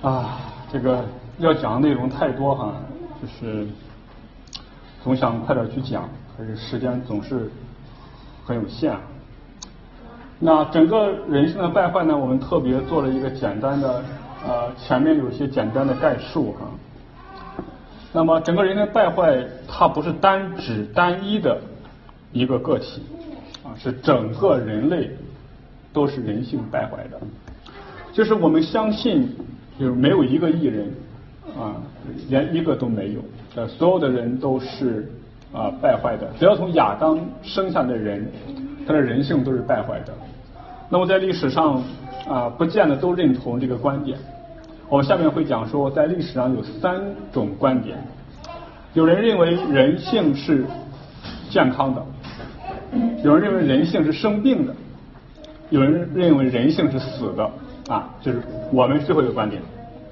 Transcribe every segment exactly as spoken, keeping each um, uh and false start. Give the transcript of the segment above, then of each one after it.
啊，这个要讲的内容太多哈，就是总想快点去讲，可是时间总是很有限。那整个人性的败坏呢，我们特别做了一个简单的呃，前面有一些简单的概述哈。那么整个人的败坏，它不是单指单一的一个个体啊，是整个人类都是人性败坏的。就是我们相信，就是没有一个艺人啊，连一个都没有，呃，所有的人都是啊败坏的。只要从亚当生下的人，他的人性都是败坏的。那么在历史上啊，不见得都认同这个观点。我们下面会讲说，在历史上有三种观点。有人认为人性是健康的，有人认为人性是生病的，有人认为人性是死的啊，这是我们最后一个观点。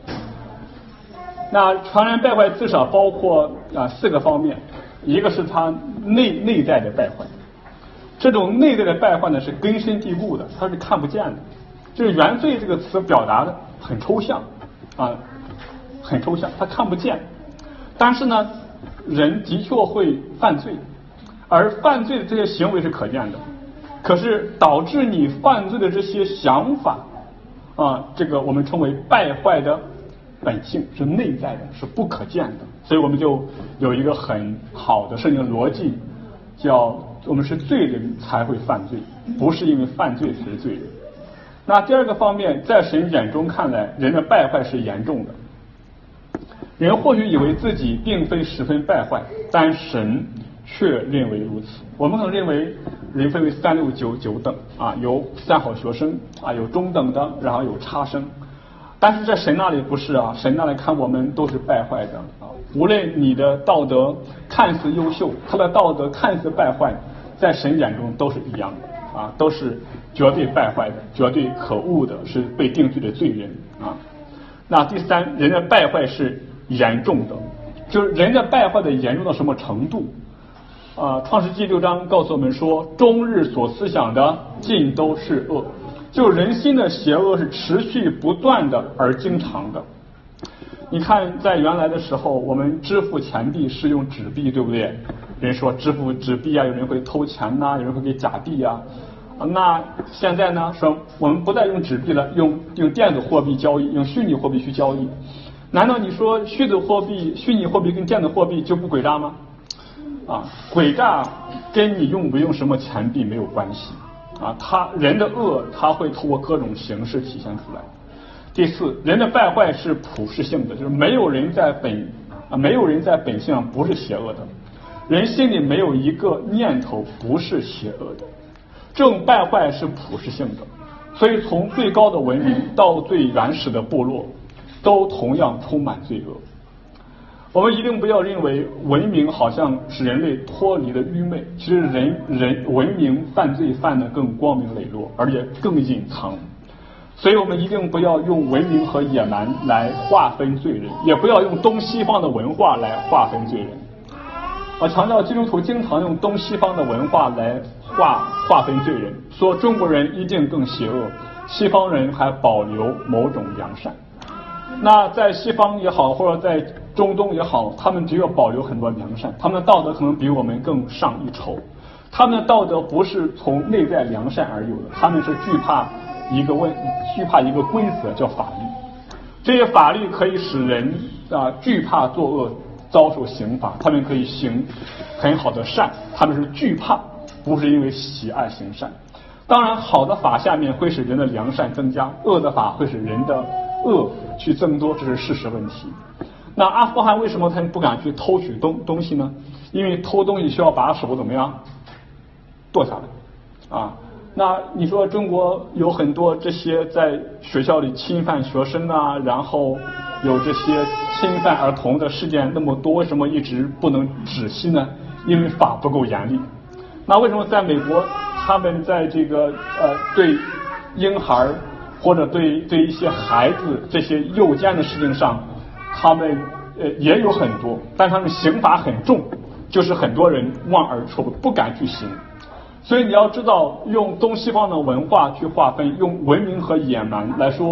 那传人败坏至少包括啊四个方面，一个是他内内在的败坏，这种内在的败坏呢是根深蒂固的，它是看不见的。就是原罪这个词表达的很抽象啊，很抽象，它看不见。但是呢，人的确会犯罪，而犯罪的这些行为是可见的。可是导致你犯罪的这些想法啊，这个我们称为败坏的本性，是内在的，是不可见的。所以我们就有一个很好的圣经逻辑，叫我们是罪人才会犯罪，不是因为犯罪才是罪人。那第二个方面，在神眼中看来，人的败坏是严重的。人或许以为自己并非十分败坏，但神却认为如此。我们可能认为人分为三六九九等啊，有三好学生啊，有中等的，然后有差生。但是在神那里不是啊，神那里看我们都是败坏的啊。无论你的道德看似优秀，他的道德看似败坏，在神眼中都是一样的啊，都是绝对败坏的，绝对可恶的，是被定罪的罪人啊。那第三，人的败坏是严重的，就是人的败坏的严重到什么程度啊？创世纪六章告诉我们说，终日所思想的尽都是恶，就人心的邪恶是持续不断的而经常的。你看在原来的时候，我们支付钱币是用纸币，对不对？人说支付纸币啊，有人会偷钱呐、啊，有人会给假币啊。那现在呢，说我们不再用纸币了，用用电子货币交易，用虚拟货币去交易。难道你说虚拟货币、虚拟货币跟电子货币就不诡诈吗？啊，诡诈跟你用不用什么钱币没有关系啊，他人的恶他会通过各种形式体现出来。第四，人的败坏是普世性的，就是没有人在本啊，没有人在本性上不是邪恶的，人心里没有一个念头不是邪恶的，这种败坏是普世性的。所以从最高的文明到最原始的部落，都同样充满罪恶。我们一定不要认为文明好像使人类脱离了愚昧，其实人人文明犯罪犯得更光明磊落，而且更隐藏。所以我们一定不要用文明和野蛮来划分罪人，也不要用东西方的文化来划分罪人。我强调，基督徒经常用东西方的文化来划划分罪人，说中国人一定更邪恶，西方人还保留某种良善。那在西方也好，或者在中东也好，他们只有保留很多良善，他们的道德可能比我们更上一筹。他们的道德不是从内在良善而有的，他们是惧怕一个问，惧怕一个规则叫法律。这些法律可以使人啊惧怕作恶，遭受刑罚。他们可以行很好的善，他们是惧怕，不是因为喜爱行善。当然，好的法下面会使人的良善增加，恶的法会使人的恶去增多，这是事实问题。那阿富汗为什么他们不敢去偷取东东西呢？因为偷东西需要把手怎么样剁下来啊。那你说中国有很多这些在学校里侵犯学生啊，然后有这些侵犯儿童的事件那么多，为什么一直不能止息呢？因为法不够严厉。那为什么在美国他们在这个呃对婴孩或者对对一些孩子这些诱奸的事情上，他们呃也有很多，但他们刑罚很重，就是很多人望而却步，不敢去行。所以你要知道，用东西方的文化去划分，用文明和野蛮来说，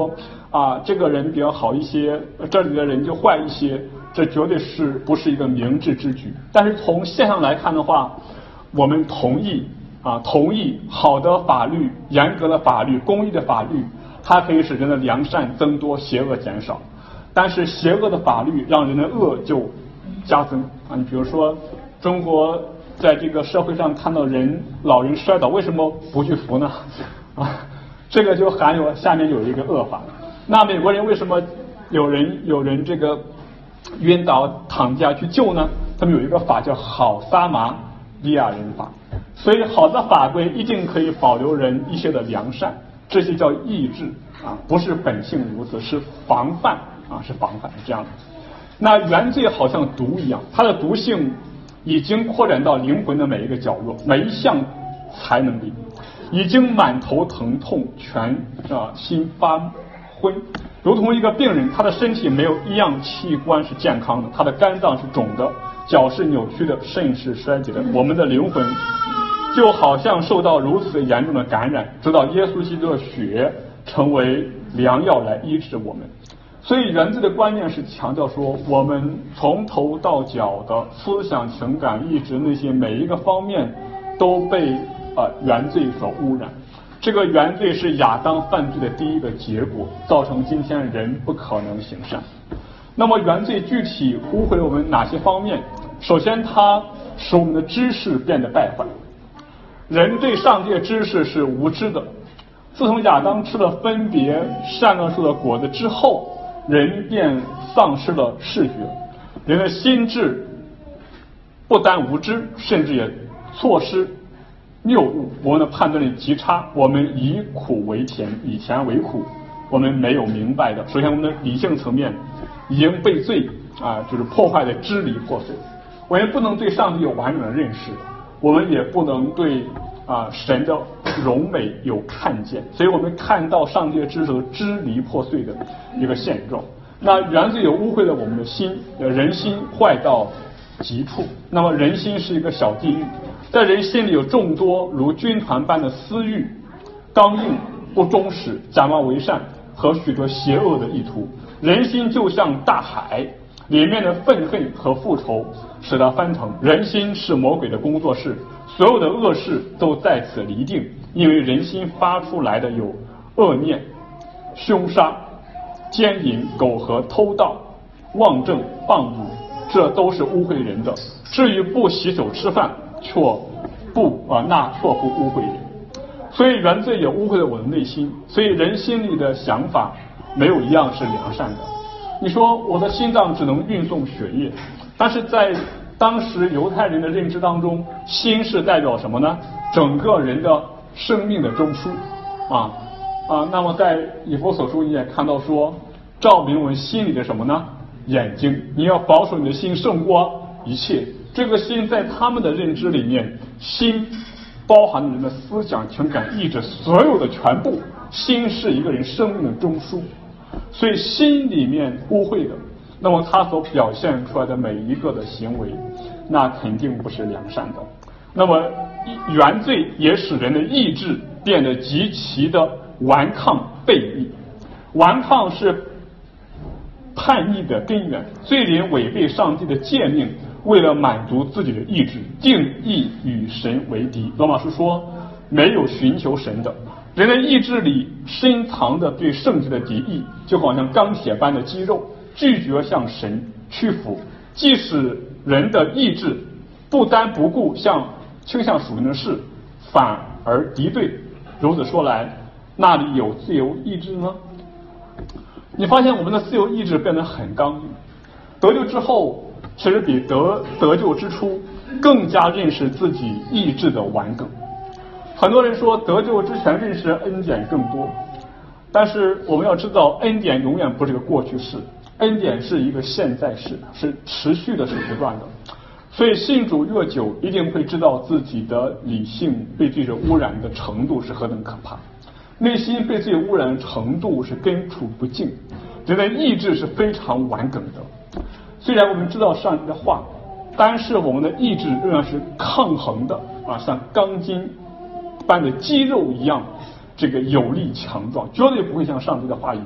啊，这个人比较好一些，这里的人就坏一些，这绝对是不是一个明智之举。但是从现象来看的话，我们同意啊，同意好的法律、严格的法律、公义的法律，它可以使人的良善增多，邪恶减少。但是邪恶的法律让人的恶就加增啊！你比如说，中国在这个社会上看到人老人摔倒，为什么不去扶呢？啊，这个就含有下面有一个恶法。那美国人为什么有人有人这个晕倒躺下去救呢？他们有一个法叫好撒玛利亚人法。所以好的法规一定可以保留人一些的良善，这些叫抑制啊，不是本性如此，是防范啊，是防范，是这样的。那原罪好像毒一样，它的毒性已经扩展到灵魂的每一个角落，每一项才能里，已经满头疼痛，全啊心发昏，如同一个病人，他的身体没有一样器官是健康的，他的肝脏是肿的，脚是扭曲的，肾是衰竭的，我们的灵魂就好像受到如此严重的感染，直到耶稣基督的血成为良药来医治我们。所以原罪的观念是强调说，我们从头到脚的思想、情感、意志那些每一个方面都被呃原罪所污染。这个原罪是亚当犯罪的第一个结果，造成今天人不可能行善。那么原罪具体污毁我们哪些方面？首先，它使我们的知识变得败坏。人对上帝的知识是无知的。自从亚当吃了分别善恶树的果子之后，人便丧失了视觉，人的心智不但无知，甚至也错失谬误，我们的判断力极差，我们以苦为甜，以甜为苦，我们没有明白的。首先，我们的理性层面已经被罪啊，就是破坏的支离破碎。我们不能对上帝有完整的认识，我们也不能对啊神的荣美有看见，所以我们看到上帝的知识支离破碎的一个现状。那原罪也污秽了我们的心，人心坏到极处。那么人心是一个小地狱，在人心里有众多如军团般的私欲、刚硬、不忠实、假冒为善和许多邪恶的意图。人心就像大海，里面的愤恨和复仇使它翻腾。人心是魔鬼的工作室，所有的恶事都在此厘定，因为人心发出来的有恶念、凶杀、奸淫、苟合、偷盗、妄证、放逸，这都是污秽人的。至于不洗手吃饭，却不啊，那却不污秽人。所以原罪也污秽了我的内心。所以人心里的想法没有一样是良善的。你说我的心脏只能运送血液，但是在当时犹太人的认知当中，心是代表什么呢？整个人的生命的中枢啊啊。那么在以弗所书你也看到说，照明我们心里的什么呢？眼睛。你要保守你的心胜过一切。这个心在他们的认知里面，心包含人的思想、情感、意志，所有的全部。心是一个人生命的中枢，所以心里面污秽的，那么他所表现出来的每一个的行为，那肯定不是良善的。那么原罪也使人的意志变得极其的顽抗悖逆。顽抗是叛逆的根源，罪人违背上帝的诫命，为了满足自己的意志，定义与神为敌。罗马书说，没有寻求神的。人的意志里深藏的对圣洁的敌意，就好像钢铁般的肌肉，拒绝向神屈服。即使人的意志不单不顾向倾向属灵的事，反而敌对。如此说来，那里有自由意志呢？你发现我们的自由意志变得很刚硬。得救之后，其实比得得救之初更加认识自己意志的顽梗。很多人说得救之前认识恩典更多，但是我们要知道，恩典永远不是个过去式，恩典是一个现在式，是持续的，是不断的。所以信主越久，一定会知道自己的理性被罪所污染的程度是何等可怕，内心被罪污染的程度是根除不尽，人的意志是非常顽梗的。虽然我们知道上帝的话，但是我们的意志仍然是抗衡的啊，像钢筋般的肌肉一样，这个有力强壮，绝对不会像上帝的话语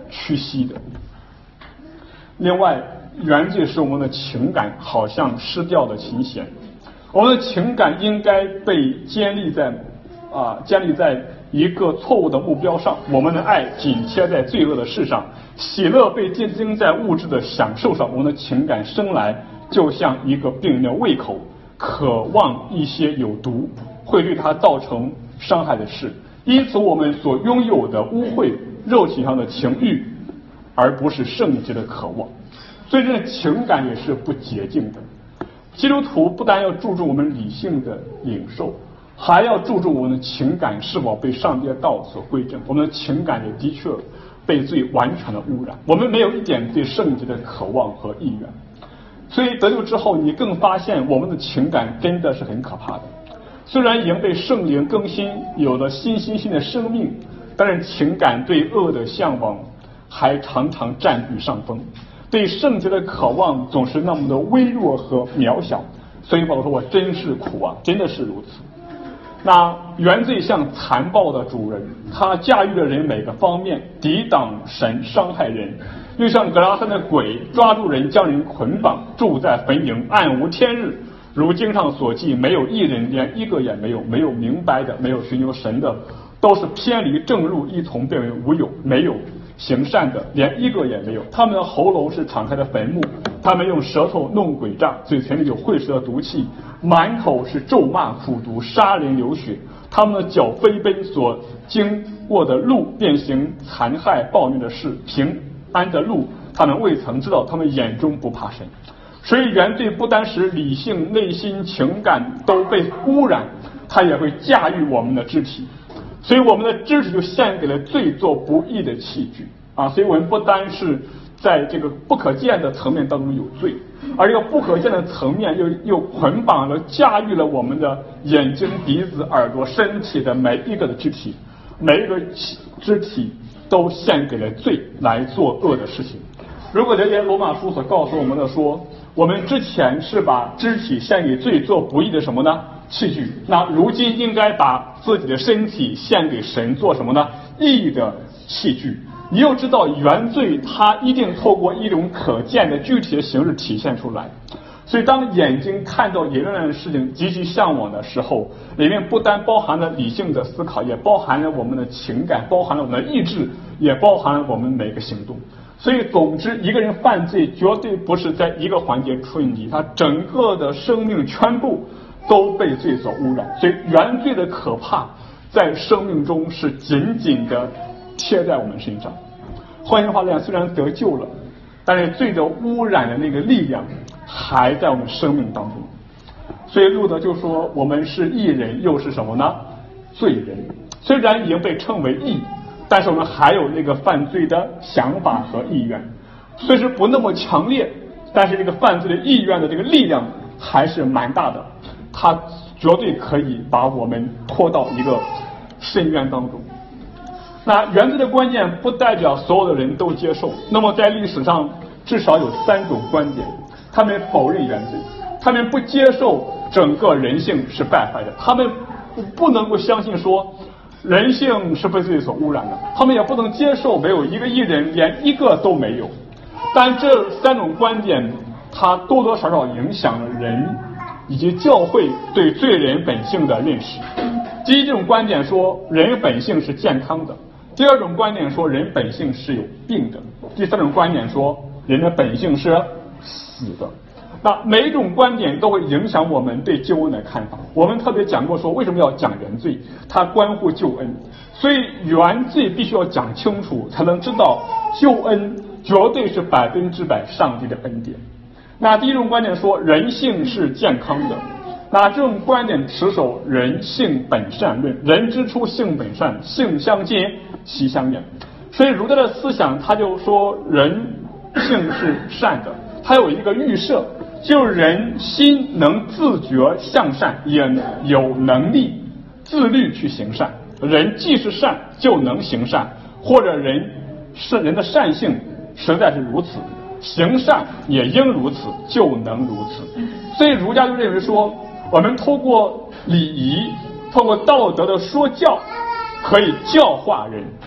屈膝的。另外，原罪使我们的情感好像失掉了琴弦，我们的情感应该被建立在啊建立在一个错误的目标上，我们的爱紧贴在罪恶的事上，喜乐被定睛在物质的享受上，我们的情感生来就像一个病人的胃口，渴望一些有毒会对他造成伤害的事，因此我们所拥有的污秽肉体上的情欲，而不是圣洁的渴望。所以这个情感也是不洁净的。基督徒不但要注重我们理性的领受，还要注重我们的情感是否被上帝的道所规正。我们的情感也的确被罪完全的污染，我们没有一点对圣洁的渴望和意愿。所以得救之后，你更发现我们的情感真的是很可怕的。虽然已经被圣灵更新，有了新新新的生命，但是情感对恶的向往还常常占据上风，对圣洁的渴望总是那么的微弱和渺小。所以保罗说，我真是苦啊，真的是如此。那原罪像残暴的主人，他驾驭了人每个方面，抵挡神，伤害人，又像格拉森的鬼，抓住人，将人捆绑，住在坟茔，暗无天日。如经上所记，没有一人，连一个也没有，没有明白的，没有寻求神的，都是偏离正路，一同变为无有，没有行善的，连一个也没有。他们的喉咙是敞开的坟墓，他们用舌头弄诡诈，嘴唇里有会舌的毒气，满口是咒骂、苦毒、杀人流血。他们的脚飞奔，所经过的路变行残害暴虐的事，平安的路他们未曾知道，他们眼中不怕神。所以原罪不单使理性、内心、情感都被污染，它也会驾驭我们的肢体。所以我们的肢体就献给了罪做不义的器具啊！所以我们不单是在这个不可见的层面当中有罪，而这个不可见的层面又又捆绑了、驾驭了我们的眼睛、鼻子、耳朵、身体的每一个的肢体，每一个肢体都献给了罪来做恶的事情。如果了解罗马书所告诉我们的说，我们之前是把肢体献给罪做不义的什么呢？器具。那如今应该把自己的身体献给神做什么呢？义的器具。你又知道原罪它一定透过一种可见的具体的形式体现出来。所以当眼睛看到淫乱的事情极其向往的时候，里面不单包含了理性的思考，也包含了我们的情感，包含了我们的意志，也包含了我们每个行动。所以总之，一个人犯罪绝对不是在一个环节出问题，他整个的生命全部都被罪所污染。所以原罪的可怕在生命中是紧紧的贴在我们身上。换句话讲，虽然得救了，但是罪的污染的那个力量还在我们生命当中。所以路德就说，我们是义人，又是什么呢？罪人。虽然已经被称为义，但是我们还有那个犯罪的想法和意愿，虽是不那么强烈，但是这个犯罪的意愿的这个力量还是蛮大的，它绝对可以把我们拖到一个深渊当中。那原罪的观念不代表所有的人都接受，那么在历史上至少有三种观点，他们否认原罪，他们不接受整个人性是败坏的，他们不能够相信说人性是被罪所污染的，他们也不能接受没有一个义人，连一个都没有。但这三种观点它多多少少影响了人以及教会对罪人本性的认识。第一种观点说人本性是健康的，第二种观点说人本性是有病的，第三种观点说人的本性是死的。那每一种观点都会影响我们对救恩的看法。我们特别讲过说为什么要讲原罪，它关乎救恩，所以原罪必须要讲清楚，才能知道救恩绝对是百分之百上帝的恩典。那第一种观点说人性是健康的，那这种观点持守人性本善论，人之初性本善，性相近习相远。所以儒家的思想他就说人性是善的，他有一个预设，就是人心能自觉向善，也有能力自律去行善。人既是善就能行善，或者人是人的善性实在是如此，行善也应如此，就能如此。所以儒家就认为说，我们透过礼仪，透过道德的说教，可以教化人。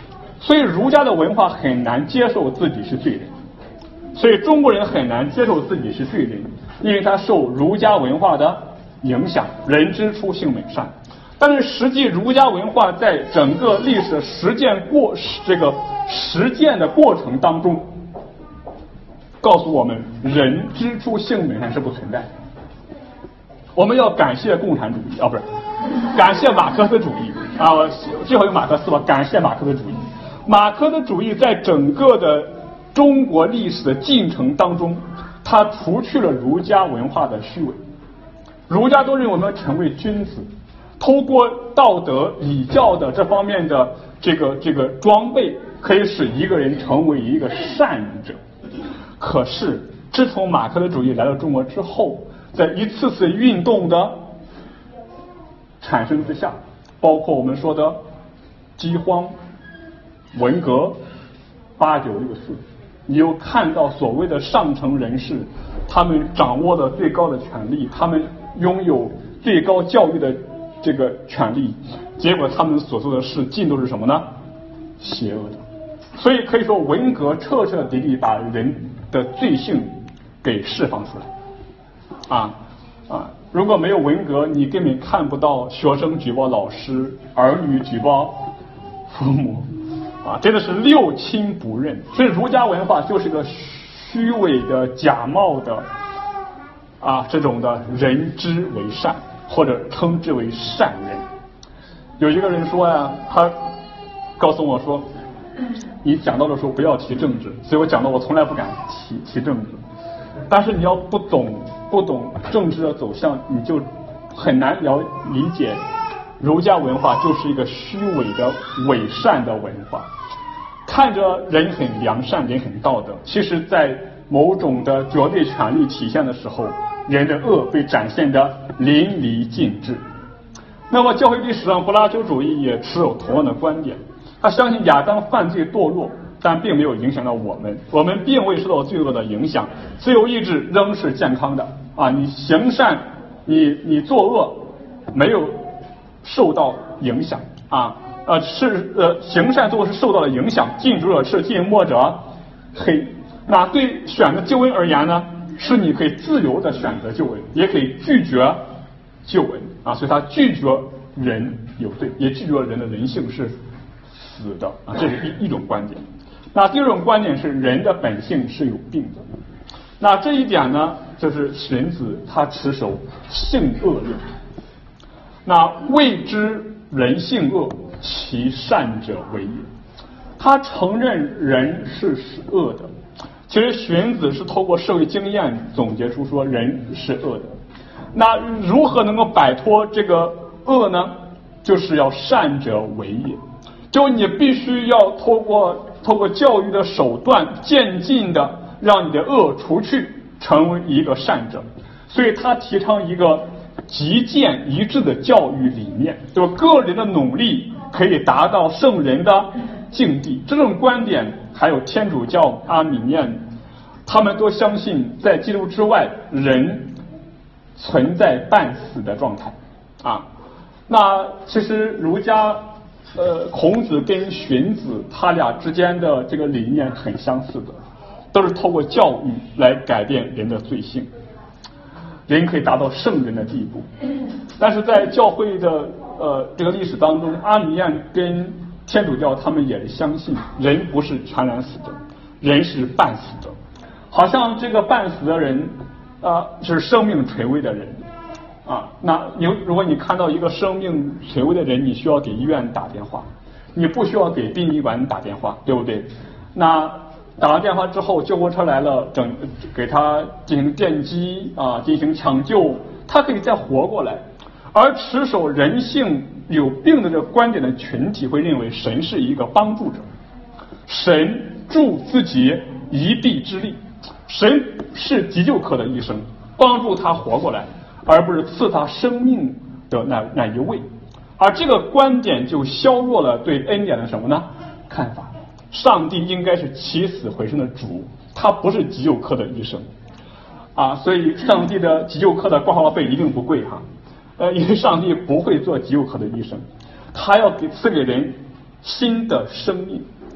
所以儒家的文化很难接受自己是罪人，所以中国人很难接受自己是罪人，因为他受儒家文化的影响，人之初性本善。但是实际儒家文化在整个历史实践过这个实践的过程当中，告诉我们人之初性本善是不存在的。我们要感谢共产主义啊，不是感谢马克思主义啊，我最后有马克思吧，感谢马克思主义。马克思主义在整个的中国历史的进程当中，它除去了儒家文化的虚伪。儒家都认为我们要成为君子，通过道德礼教的这方面的这个这个装备，可以使一个人成为一个善者。可是自从马克思主义来到中国之后，在一次次运动的产生之下，包括我们说的饥荒、文革、八九六四，你又看到所谓的上层人士，他们掌握了最高的权力，他们拥有最高教育的这个权利，结果他们所做的事尽都是什么呢？邪恶的。所以可以说文革彻彻底底把人的罪性给释放出来啊啊！如果没有文革，你根本看不到学生举报老师，儿女举报父母啊，真的是六亲不认。所以儒家文化就是个虚伪的、假冒的啊，这种的人之为善，或者称之为善人。有一个人说呀、啊，他告诉我说，你讲到的时候不要提政治，所以我讲到我从来不敢提提政治。但是你要不懂不懂政治的走向，你就很难了理解儒家文化就是一个虚伪的伪善的文化，看着人很良善，人很道德，其实在某种的绝对权力体现的时候，人的恶被展现得淋漓尽致。那么教会历史上柏拉图主义也持有同样的观点，他相信亚当犯罪堕落，但并没有影响到我们，我们并未受到罪恶的影响，自由意志仍是健康的啊！你行善，你你作恶，没有受到影响啊呃是呃行善作恶是受到了影响，近朱者赤，近墨者黑。那对选择救恩而言呢，是你可以自由的选择救恩，也可以拒绝救恩啊，所以他拒绝人有罪，也拒绝人的人性是死的啊，这是一一种观点。那第二种观点是人的本性是有病的。那这一点呢，就是荀子他持守性恶论。那谓之人性恶，其善者为也。他承认人是恶的。其实荀子是透过社会经验总结出说人是恶的。那如何能够摆脱这个恶呢？就是要善者为也。就你必须要透过透过教育的手段，渐进的让你的恶除去，成为一个善者。所以他提倡一个极简一致的教育理念，就个人的努力可以达到圣人的境地。这种观点还有天主教、阿米念，他们都相信在基督之外，人存在半死的状态啊。那其实儒家呃，孔子跟荀子他俩之间的这个理念很相似的，都是透过教育来改变人的罪性，人可以达到圣人的地步。但是在教会的呃这个历史当中，阿米念跟天主教他们也是相信人不是全然死的，人是半死的，好像这个半死的人啊、呃、是生命垂危的人啊。那你如果你看到一个生命垂危的人，你需要给医院打电话，你不需要给殡仪馆打电话，对不对？那打完电话之后，救护车来了，整给他进行电击啊，进行抢救，他可以再活过来。而持守人性有病的这个观点的群体会认为神是一个帮助者，神助自己一臂之力，神是急救科的医生，帮助他活过来，而不是赐他生命的那那一位。而这个观点就削弱了对恩典的什么呢？看法。上帝应该是起死回生的主，他不是急救科的医生啊，所以上帝的急救科的挂号费一定不贵哈。呃，因为上帝不会做急救科的医生，他要给赐给人新的生命，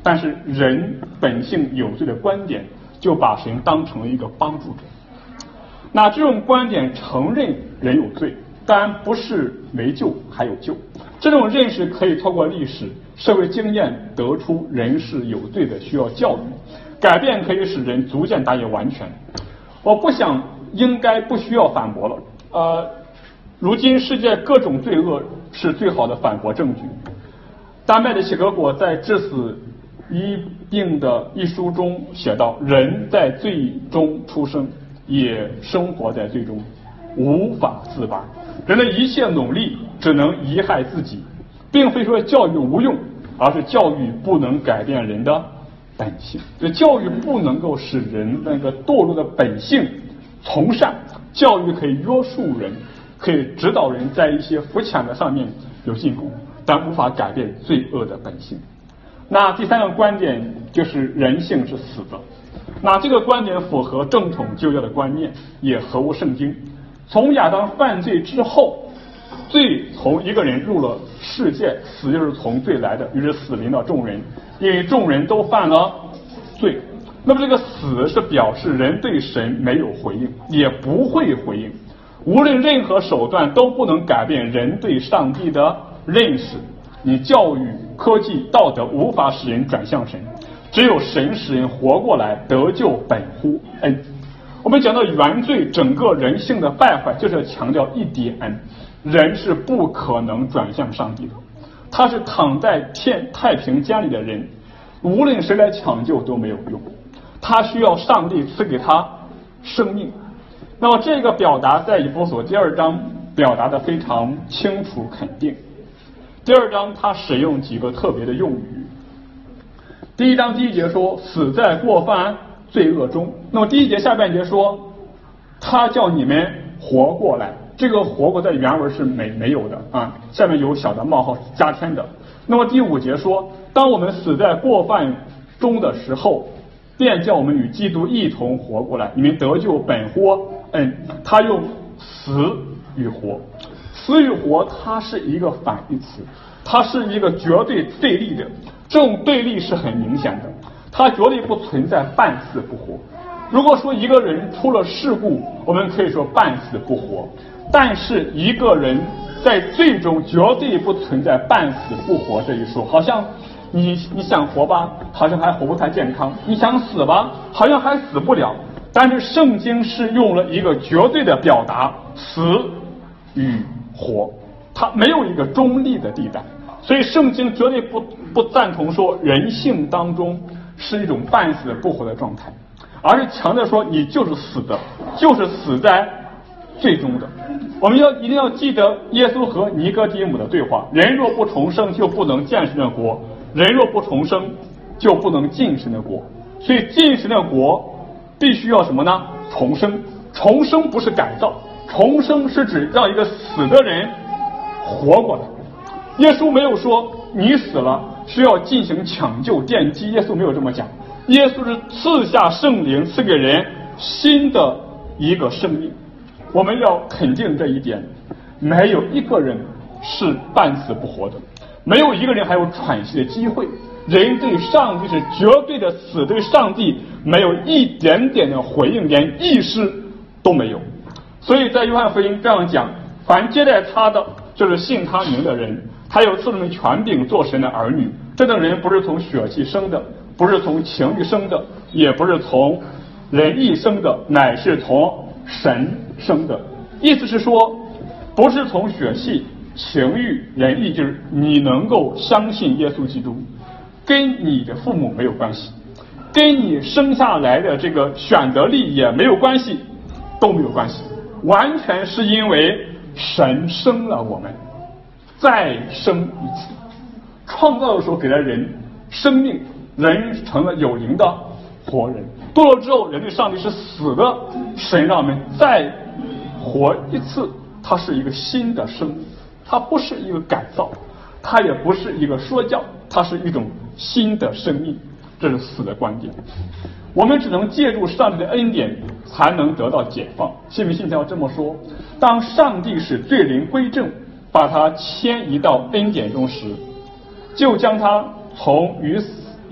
但是人本性有罪的观点就把神当成了一个帮助者。那这种观点承认人有罪，当然不是没救还有救，这种认识可以透过历史社会经验得出人是有罪的，需要教育改变，可以使人逐渐达以完全。我不想应该不需要反驳了，呃，如今世界各种罪恶是最好的反驳证据。丹麦的齐格果在《致死一病》的一书中写道，人在罪中出生，也生活在罪中，无法自拔，人的一切努力只能贻害自己，并非说教育无用，而是教育不能改变人的本性。这教育不能够使人那个堕落的本性从善，教育可以约束人，可以指导人在一些肤浅的上面有进步，但无法改变罪恶的本性。那第三个观点就是人性是死的，那这个观点符合正统基督教的观念，也合乎圣经。从亚当犯罪之后，罪从一个人入了世界，死就是从罪来的，于是死临到众人，因为众人都犯了罪。那么这个死是表示人对神没有回应，也不会回应，无论任何手段都不能改变人对上帝的认识。你教育、科技、道德无法使人转向神，只有神使人活过来，得救本乎恩。我们讲到原罪，整个人性的败坏，就是强调一点：人是不可能转向上帝的，他是躺在天太平间里的人，无论谁来抢救都没有用，他需要上帝赐给他生命。那么这个表达在以弗所第二章表达的非常清楚肯定。第二章他使用几个特别的用语。第一章第一节说死在过犯罪恶中，那么第一节下半节说他叫你们活过来，这个活过在原文是没没有的啊，下面有小的冒号加添的。那么第五节说当我们死在过犯中的时候，便叫我们与基督一同活过来，你们得救本乎恩。他用死与活，死与活它是一个反义词，它是一个绝对对立的，这种对立是很明显的，它绝对不存在半死不活。如果说一个人出了事故，我们可以说半死不活，但是一个人在罪中绝对不存在半死不活这一说。好像你你想活吧，好像还活不太健康；你想死吧，好像还死不了。但是圣经是用了一个绝对的表达，死与活，它没有一个中立的地带。所以圣经绝对不不赞同说人性当中是一种半死不活的状态，而是强调说你就是死的，就是死在最终的。我们要一定要记得耶稣和尼哥底母的对话：人若不重生，就不能见神的国；人若不重生，就不能进神的国。所以进神的国必须要什么呢？重生。重生不是改造，重生是指让一个死的人活过来。耶稣没有说你死了需要进行抢救奠基，耶稣没有这么讲。耶稣是赐下圣灵，赐给人新的一个生命。我们要肯定这一点，没有一个人是半死不活的，没有一个人还有喘息的机会。人对上帝是绝对的死，对上帝没有一点点的回应，连意识都没有。所以在约翰福音这样讲：凡接待他的，就是信他名的人，他有赐他们权柄做神的儿女。这等人不是从血气生的，不是从情欲生的，也不是从人意生的，乃是从神生的。意思是说，不是从血气、情欲、人意，就是你能够相信耶稣基督，跟你的父母没有关系，跟你生下来的这个选择力也没有关系，都没有关系，完全是因为神生了我们，再生一次，创造的时候给了人生命，人成了有灵的活人。堕落之后，人对上帝是死的，神让我们再活一次，它是一个新的生命，它不是一个改造，它也不是一个说教，它是一种新的生命。这是死的观点。我们只能借助上帝的恩典才能得到解放。信不信条这么说：当上帝使罪人归正，把他迁移到恩典中时，就将他从于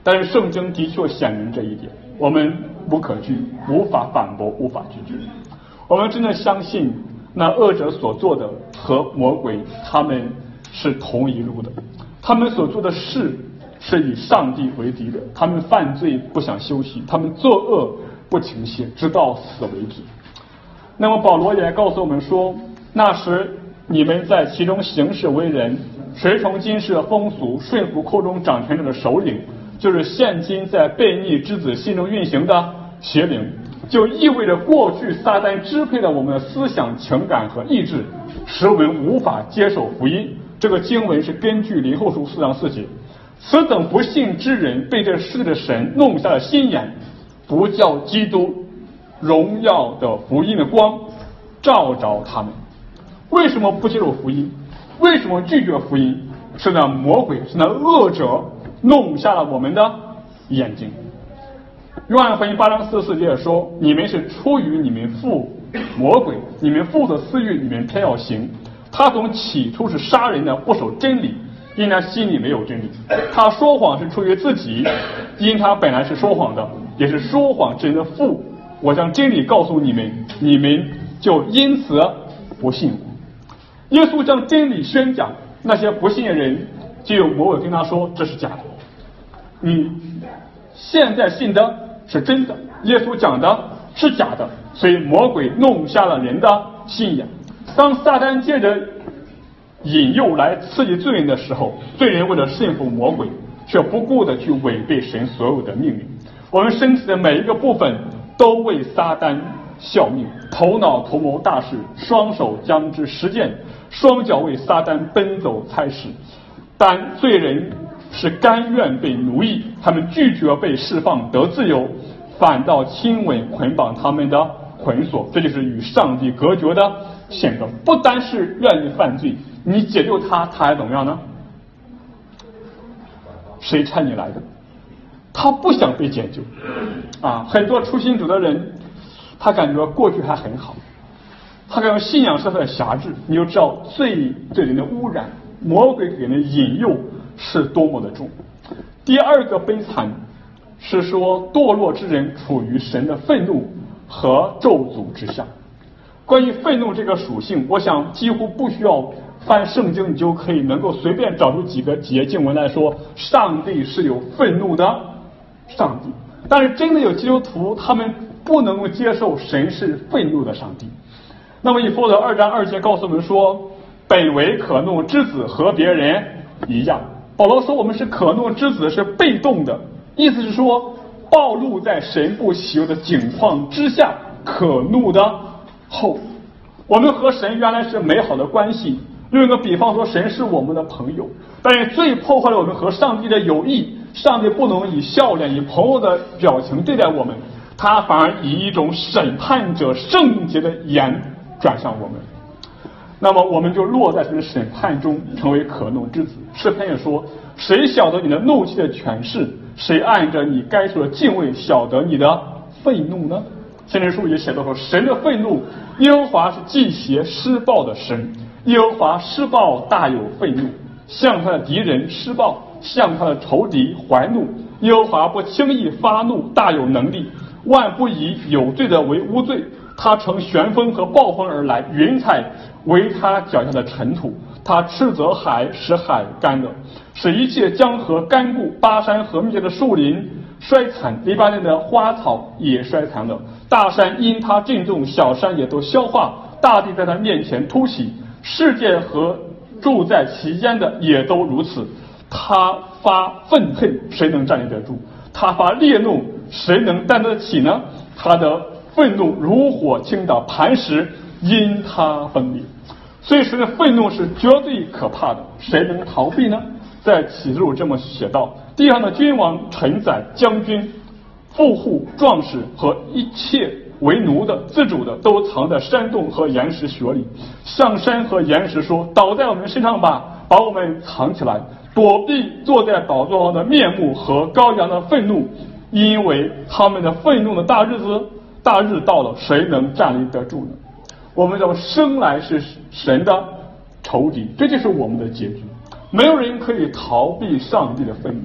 但是圣经的确显明这一点，我们无可惧，无法反驳，无法拒绝。我们真的相信那恶者所做的和魔鬼他们是同一路的，他们所做的事是以上帝为敌的，他们犯罪不想休息，他们作恶不停歇，直到死为止。那么保罗也告诉我们说，那时你们在其中行事为人，随从今世风俗，顺服空中掌权者的首领，就是现今在悖逆之子心中运行的邪灵，就意味着过去撒旦支配了我们的思想情感和意志，使我们无法接受福音。这个经文是根据林后书四章四节，此等不信之人被这世的神弄瞎了心眼，不叫基督荣耀的福音的光照着他们。为什么不接受福音？为什么拒绝福音？是那魔鬼，是那恶者弄瞎了我们的眼睛。约翰福音八章四十四节说，你们是出于你们父魔鬼，你们父的私欲你们偏要行，他从起初是杀人的，不守真理，因他心里没有真理。他说谎是出于自己，因他本来是说谎的，也是说谎之人的父。我将真理告诉你们，你们就因此不信我。耶稣将真理宣讲，那些不信的人就有魔鬼跟他说这是假的，你现在信的是真的，耶稣讲的是假的，所以魔鬼弄瞎了人的心眼。当撒旦借着引诱来刺激罪人的时候，罪人为了顺服魔鬼，却不顾的去违背神所有的命令。我们身体的每一个部分都为撒旦效命，头脑图谋大事，双手将之实践，双脚为撒旦奔走差事。但罪人是甘愿被奴役，他们拒绝被释放得自由，反倒亲吻捆绑他们的捆锁，这就是与上帝隔绝的现状。不单是愿意犯罪，你解救他，他还怎么样呢？谁差你来的？他不想被解救啊！很多初信主的人，他感觉过去还很好，他感觉信仰是很狭制，你就知道罪对人的污染，魔鬼给人的引诱是多么的重。第二个悲惨是说，堕落之人处于神的愤怒和咒诅之下。关于愤怒这个属性，我想几乎不需要翻圣经，你就可以能够随便找出几个节经文来说，上帝是有愤怒的上帝。但是真的有基督徒，他们不能够接受神是愤怒的上帝。那么以弗所二章二节告诉我们说，本为可怒之子，和别人一样。保罗说我们是可怒之子，是被动的，意思是说暴露在神不喜悦的境况之下，可怒的后。我们和神原来是美好的关系，用一个比方说，神是我们的朋友，但是最破坏了我们和上帝的友谊。上帝不能以笑脸以朋友的表情对待我们，他反而以一种审判者圣洁的眼转向我们，那么我们就落在神的审判中，成为可怒之子。诗篇也说，谁晓得你的怒气的权势？谁按着你该受的敬畏晓得你的愤怒呢？先知书也写到说，神的愤怒，耶和华是忌邪施暴的神，耶和华施暴大有愤怒，向他的敌人施暴，向他的仇敌怀怒。耶和华不轻易发怒，大有能力，万不以有罪的为无罪。他乘旋风和暴风而来，云彩为他脚下的尘土。他斥责海，使海干了，使一切江河干固。巴山和密的树林衰残，黎巴嫩的花草也衰残了。大山因他震动，小山也都消化，大地在他面前凸起，世界和住在其间的也都如此。他发愤恨，谁能站立得住？他发烈怒，谁能担得起呢？他的愤怒如火倾倒磐石，因他分裂。所以神的愤怒是绝对可怕的，谁能逃避呢？在启示录这么写道，地上的君王、臣宰、将军、富户、壮士和一切为奴的、自主的，都藏在山洞和岩石穴里，向山和岩石说，倒在我们身上吧，把我们藏起来，躲避坐在宝座上的面目和羔羊的愤怒，因为他们的愤怒的大日子大日到了，谁能站立得住呢？我们要生来是神的仇敌，这就是我们的结局。没有人可以逃避上帝的愤怒。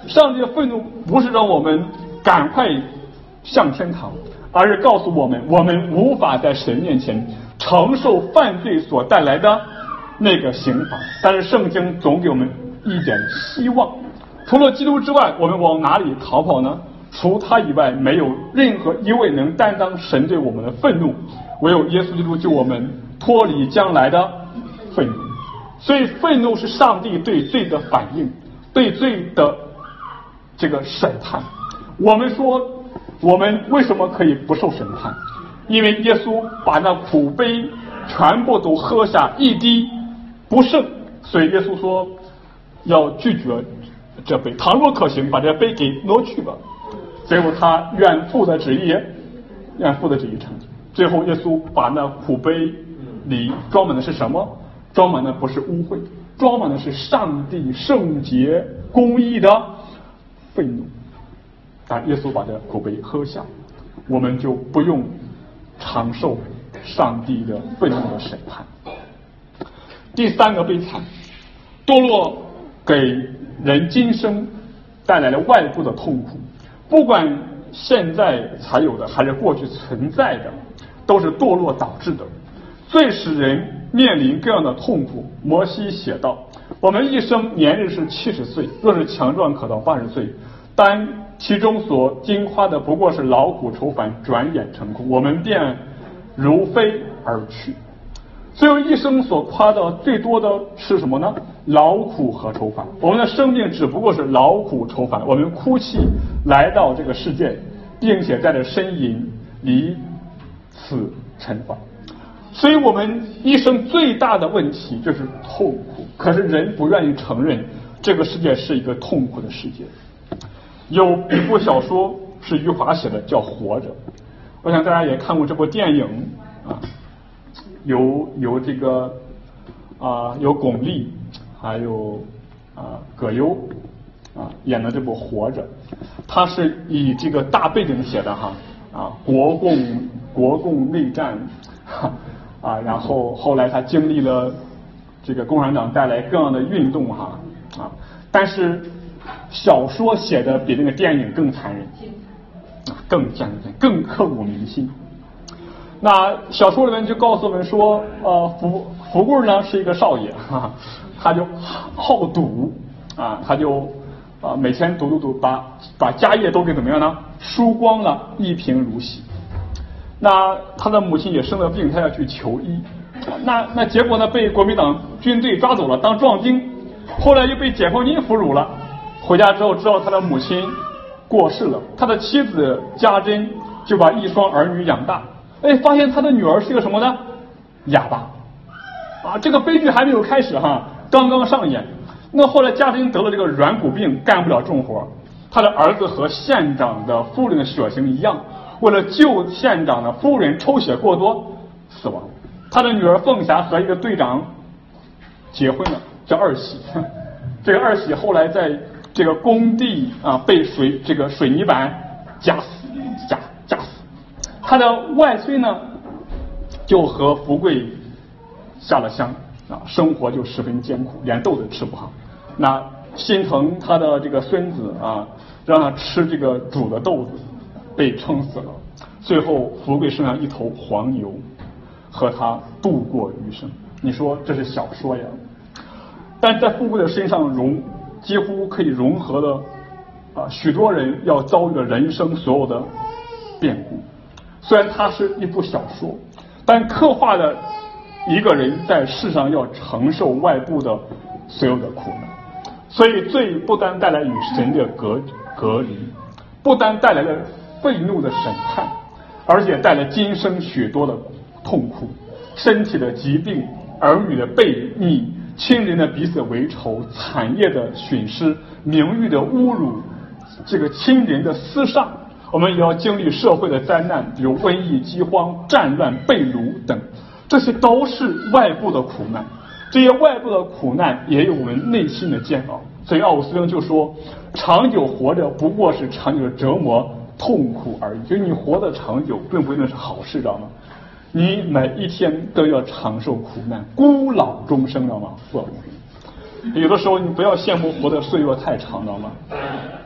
上帝的愤怒不是让我们赶快上天堂，而是告诉我们，我们无法在神面前承受犯罪所带来的那个刑罚。但是圣经总给我们一点希望，除了基督之外，我们往哪里逃跑呢？除他以外，没有任何一位能担当神对我们的愤怒，唯有耶稣基督救我们脱离将来的愤怒。所以愤怒是上帝对罪的反应，对罪的这个审判。我们说我们为什么可以不受审判？因为耶稣把那苦杯全部都喝下，一滴不剩。所以耶稣说要拒绝这杯，倘若可行，把这杯给挪去吧。最后他愿父的旨意，愿父的旨意成。最后耶稣把那苦杯里装满的是什么？装满的不是污秽，装满的是上帝圣洁公义的愤怒。但耶稣把这苦杯喝下，我们就不用承受上帝的愤怒的审判。第三个悲惨，堕落给人今生带来了外部的痛苦，不管现在才有的还是过去存在的，都是堕落导致的。最使人面临各样的痛苦。摩西写道：我们一生年日是七十岁，若是强壮可到八十岁，但其中所经夸的不过是劳苦愁烦，转眼成空，我们便如飞而去。所以一生所夸的最多的是什么呢？劳苦和愁烦。我们的生命只不过是劳苦愁烦，我们哭泣来到这个世界，并且带着呻吟离此尘寰。所以我们一生最大的问题就是痛苦，可是人不愿意承认这个世界是一个痛苦的世界。有一部小说是余华写的，叫《活着》，我想大家也看过这部电影啊，有有这个啊有巩俐，还有啊葛优啊演的这部《活着》，它是以这个大背景写的哈啊国共国共内战哈。啊，然后后来他经历了这个共产党带来各样的运动哈啊，但是小说写的比那个电影更残忍啊，更残忍，更刻骨铭心。那小说里面就告诉我们说，呃，福福贵呢是一个少爷哈，他就好赌啊，他就啊每天赌赌赌，把把家业都给怎么样呢？输光了，一贫如洗。那他的母亲也生了病，他要去求医，那那结果呢，被国民党军队抓走了当壮丁，后来又被解放军俘虏了。回家之后知道他的母亲过世了，他的妻子家珍就把一双儿女养大，哎，发现他的女儿是个什么呢？哑巴啊！这个悲剧还没有开始哈，刚刚上演。那后来家珍得了这个软骨病，干不了重活，他的儿子和县长的夫人的血型一样。为了救县长的夫人抽血过多死亡，他的女儿凤霞和一个队长结婚了，叫二喜。这个二喜后来在这个工地啊被水这个水泥板夹死夹夹死。他的外孙呢就和福贵下了乡啊，生活就十分艰苦，连豆都吃不好。那心疼他的这个孙子啊，让他吃这个煮的豆子。被撑死了，最后福贵身上一头黄牛，和他度过余生。你说这是小说呀？但在富贵的身上融，几乎可以融合了啊许多人要遭遇的人生所有的变故。虽然它是一部小说，但刻画了一个人在世上要承受外部的所有的苦难。所以罪不单带来与神的隔隔离，不单带来了愤怒的审判，而且带来今生许多的痛苦，身体的疾病，儿女的背逆，亲人的彼此为仇，产业的损失，名誉的侮辱，这个亲人的厮杀。我们也要经历社会的灾难，比如瘟疫、饥荒、战乱、被掳等，这些都是外部的苦难。这些外部的苦难也有我们内心的煎熬。所以奥古斯丁就说，长久活着不过是长久的折磨痛苦而已。就是你活得长久并不一定是好事，知道吗？你每一天都要承受苦难，孤老终生，知道吗？父老终生。有的时候你不要羡慕活的岁月太长，知道吗？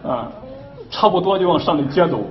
啊，差不多就往上帝接走，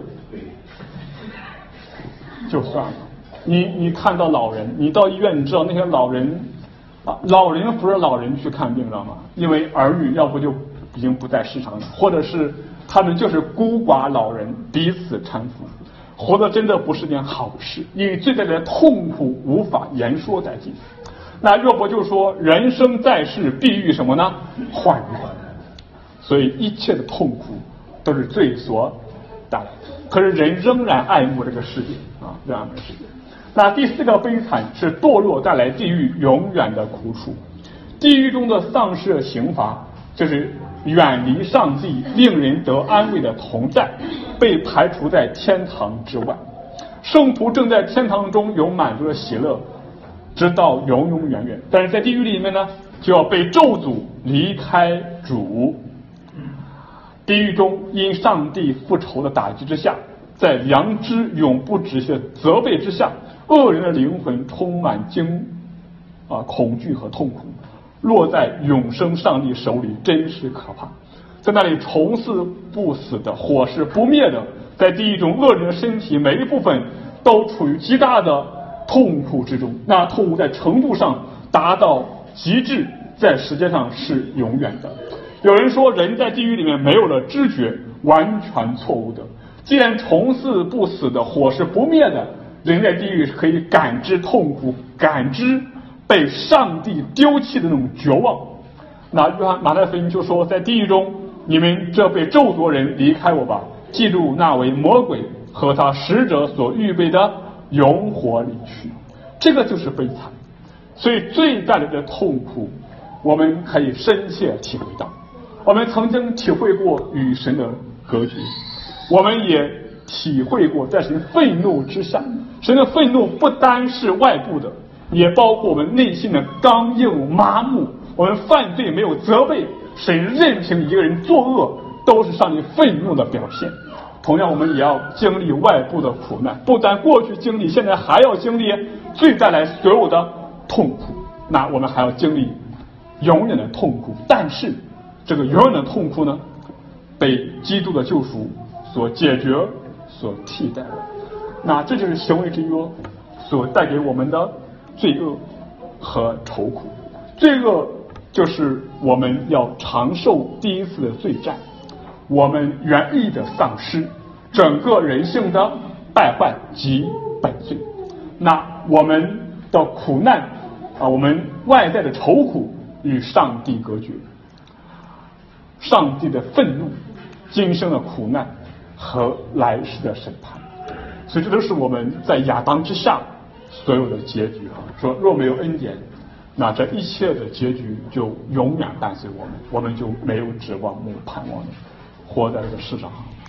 就算了。你你看到老人，你到医院，你知道那些老人啊，老人扶着老人去看病，知道吗？因为儿女要不就已经不在世上了，或者是他们就是孤寡老人彼此搀扶，活得真的不是件好事，因为最大的痛苦无法言说在尽。那若不就说人生在世必遇什么呢？患难。所以一切的痛苦都是罪所带来的。可是人仍然爱慕这个世界啊，这样的世界。那第四个悲惨是堕落带来地狱永远的苦楚。地狱中的丧失刑罚，就是远离上帝令人得安慰的同在，被排除在天堂之外。圣徒正在天堂中有满足的喜乐，直到永永远远。但是在地狱里面呢，就要被咒诅离开主。地狱中因上帝复仇的打击之下，在良知永不止息的责备之下，恶人的灵魂充满惊啊恐惧和痛苦，落在永生上帝手里，真是可怕。在那里虫似不死的，火是不灭的，在地狱中恶人的身体每一部分都处于极大的痛苦之中，那痛苦在程度上达到极致，在时间上是永远的。有人说人在地狱里面没有了知觉，完全错误的。既然虫似不死的，火是不灭的，人在地狱可以感知痛苦，感知被上帝丢弃的那种绝望。那约翰马太福音就说，在地狱中，你们这被咒诅人离开我吧，记住那为魔鬼和他使者所预备的永火里去。这个就是悲惨。所以最带来的痛苦，我们可以深切体会到。我们曾经体会过与神的隔绝，我们也体会过在神愤怒之下。神的愤怒不单是外部的，也包括我们内心的刚硬麻木。我们犯罪没有责备，神任凭一个人作恶，都是上帝愤怒的表现。同样，我们也要经历外部的苦难，不但过去经历，现在还要经历罪带来所有的痛苦。那我们还要经历永远的痛苦，但是这个永远的痛苦呢，被基督的救赎所解决、所替代了。那这就是行为之约所带给我们的罪恶和愁苦。罪恶就是我们要长受第一次的罪债，我们原意的丧失，整个人性的败坏及本罪。那我们的苦难啊，我们外在的愁苦与上帝隔绝。上帝的愤怒，今生的苦难和来世的审判，所以这都是我们在亚当之下所有的结局啊。说若没有恩典，那这一切的结局就永远伴随我们，我们就没有指望，没有盼望的活在这个世上。